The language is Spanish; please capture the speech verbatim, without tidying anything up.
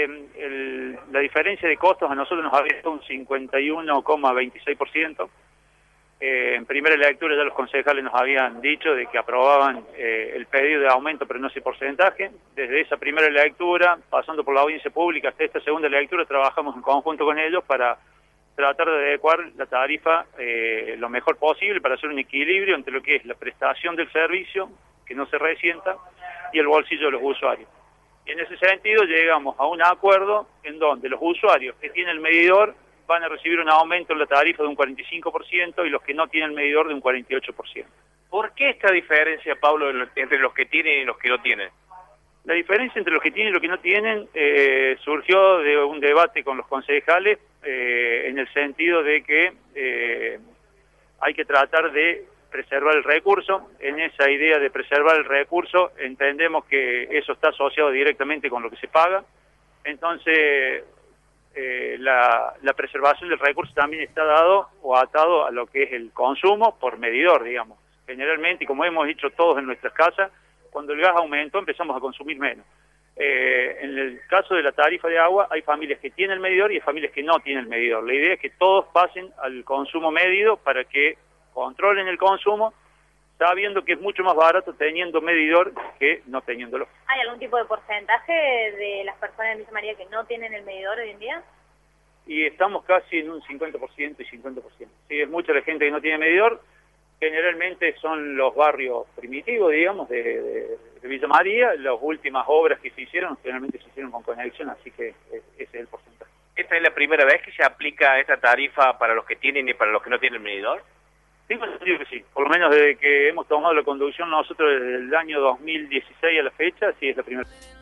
eh, el, la diferencia de costos a nosotros nos había dado un cincuenta y uno coma veintiséis por ciento. Eh, en primera lectura ya los concejales nos habían dicho de que aprobaban eh, el pedido de aumento, pero no ese porcentaje. Desde esa primera lectura, pasando por la audiencia pública hasta esta segunda lectura, trabajamos en conjunto con ellos para tratar de adecuar la tarifa eh, lo mejor posible para hacer un equilibrio entre lo que es la prestación del servicio, que no se resienta, y el bolsillo de los usuarios. Y en ese sentido llegamos a un acuerdo en donde los usuarios que tienen el medidor van a recibir un aumento en la tarifa de un cuarenta y cinco por ciento y los que no tienen el medidor de un cuarenta y ocho por ciento. ¿Por qué esta diferencia, Pablo, entre los que tienen y los que no tienen? La diferencia entre los que tienen y los que no tienen eh, surgió de un debate con los concejales eh, en el sentido de que eh, hay que tratar de preservar el recurso. En esa idea de preservar el recurso entendemos que eso está asociado directamente con lo que se paga. Entonces, eh, la, la preservación del recurso también está dado o atado a lo que es el consumo por medidor, digamos. Generalmente, y como hemos dicho todos en nuestras casas, cuando el gas aumentó empezamos a consumir menos. Eh, en el caso de la tarifa de agua hay familias que tienen el medidor y hay familias que no tienen el medidor. La idea es que todos pasen al consumo medido para que controlen el consumo, sabiendo que es mucho más barato teniendo medidor que no teniéndolo. ¿Hay algún tipo de porcentaje de las personas de Villa María que no tienen el medidor hoy en día? Y estamos casi en un cincuenta por ciento y cincuenta por ciento. Sí, es mucha la gente que no tiene medidor. Generalmente son los barrios primitivos, digamos, de, de, de Villa María. Las últimas obras que se hicieron, generalmente se hicieron con conexión, así que ese es el porcentaje. ¿Esta es la primera vez que se aplica esta tarifa para los que tienen y para los que no tienen medidor? Tengo sentido que sí, por lo menos desde que hemos tomado la conducción nosotros desde el año dos mil dieciséis a la fecha, sí es la primera.